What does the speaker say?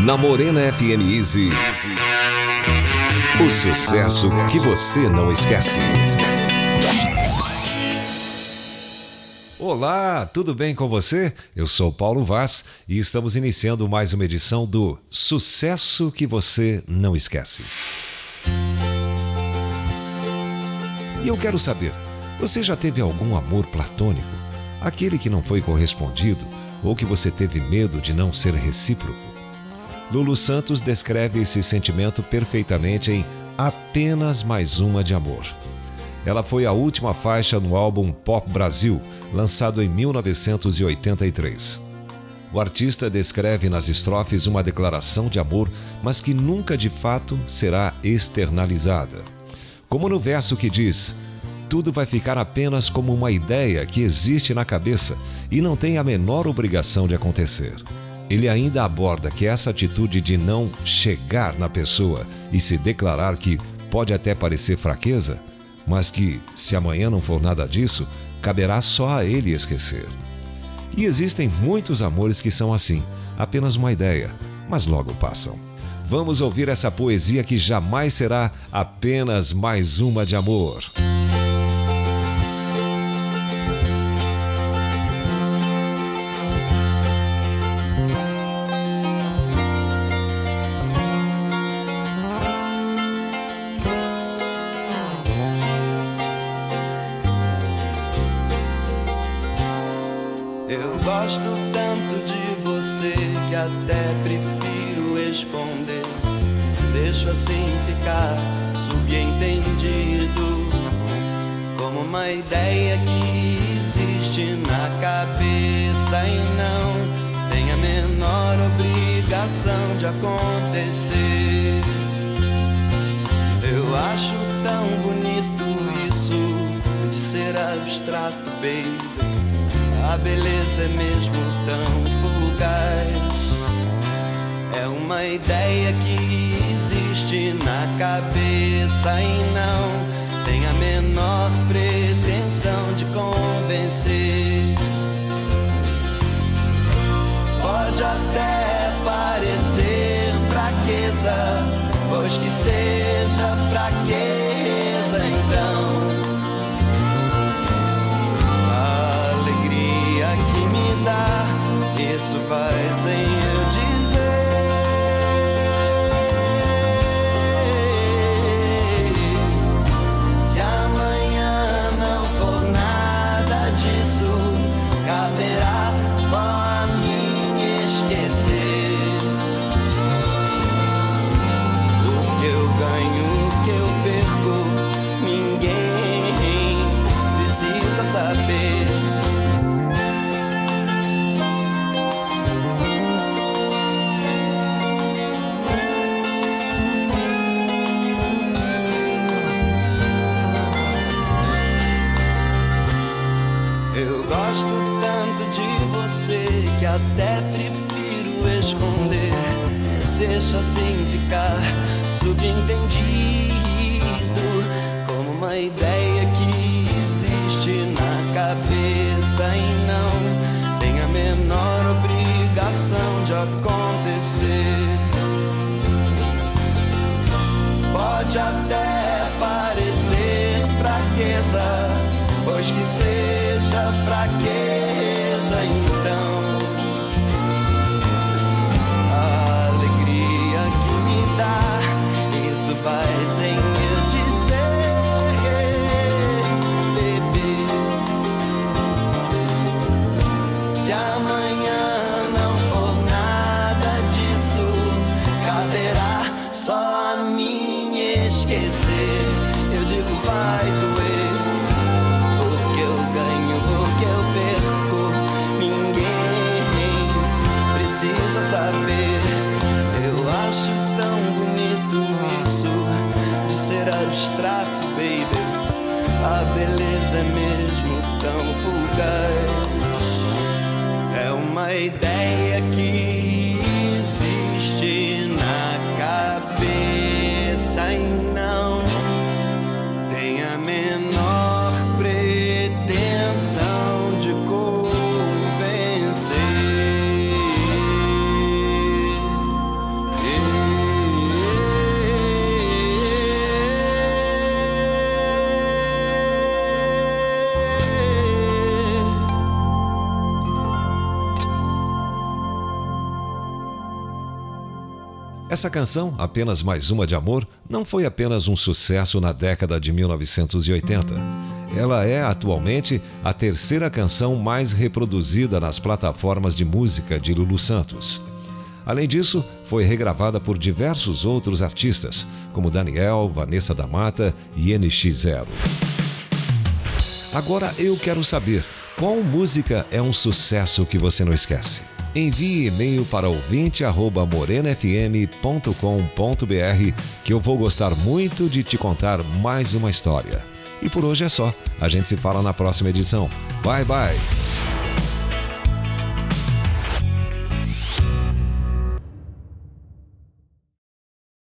Na Morena FM Easy, o sucesso que você não esquece. Olá, tudo bem com você? Eu sou Paulo Vaz e estamos iniciando mais uma edição do Sucesso que você não esquece. E eu quero saber, você já teve algum amor platônico? Aquele que não foi correspondido ou que você teve medo de não ser recíproco? Lulu Santos descreve esse sentimento perfeitamente em Apenas Mais Uma de Amor. Ela foi a última faixa no álbum Pop Brasil, lançado em 1983. O artista descreve nas estrofes uma declaração de amor, mas que nunca de fato será externalizada. Como no verso que diz: tudo vai ficar apenas como uma ideia que existe na cabeça e não tem a menor obrigação de acontecer. Ele ainda aborda que essa atitude de não chegar na pessoa e se declarar que pode até parecer fraqueza, mas que, se amanhã não for nada disso, caberá só a ele esquecer. E existem muitos amores que são assim, apenas uma ideia, mas logo passam. Vamos ouvir essa poesia que jamais será apenas mais uma de amor. Eu gosto tanto de você que até prefiro esconder. Deixo assim ficar subentendido, como uma ideia que existe na cabeça e não tem a menor obrigação de acontecer. Eu acho tão bonito isso de ser abstrato, baby. A beleza é mesmo tão fugaz. É uma ideia que existe na cabeça e não tem a menor pretensão de convencer. Pode até parecer fraqueza, pois que seja fraqueza então. Isso vai sem eu dizer. Se amanhã não for nada disso, caberá só a mim esquecer. O que eu ganho, o que eu perco, ninguém precisa saber. Até prefiro esconder, deixo assim ficar subentendido, como uma ideia que existe na cabeça e não tem a menor obrigação de acontecer. Pode até parecer fraqueza, pois que seja fraqueza então. Isso vai sem eu dizer, bebê. Se amanhã não for nada disso, caberá só a mim esquecer. Eu digo vai doer, o que eu ganho, o que eu perco, ninguém precisa saber. Eu acho tão bonito isso de ser abstrato, baby. A beleza é mesmo tão fugaz. É uma ideia que existe na cabeça e não tem a menor pretensão de convencer. Essa canção, Apenas Mais Uma de Amor, não foi apenas um sucesso na década de 1980. Ela é, atualmente, a terceira canção mais reproduzida nas plataformas de música de Lulu Santos. Além disso, foi regravada por diversos outros artistas, como Daniel, Vanessa da Mata e NX0. Agora eu quero saber, qual música é um sucesso que você não esquece? Envie e-mail para ouvinte@morenafm.com.br que eu vou gostar muito de te contar mais uma história. E por hoje é só. A gente se fala na próxima edição. Bye, bye!